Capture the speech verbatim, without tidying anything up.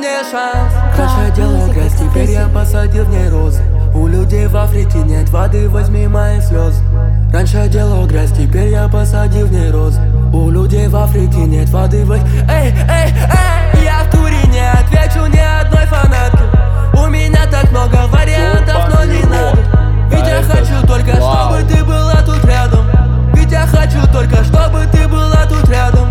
мне шанс. Раньше я делал грязь, теперь я посадил в ней розы. У людей в Африке нет воды, возьми мои слезы. Раньше я делал грязь, теперь я посадил в ней розы. У людей в Африке нет воды, возьми... Эй, эй, эй, я в туре не отвечу ни одной фанатке. У меня так много вариантов, но не надо. Ведь я хочу только, чтобы ты была тут рядом. Ведь я хочу только, чтобы ты была тут рядом.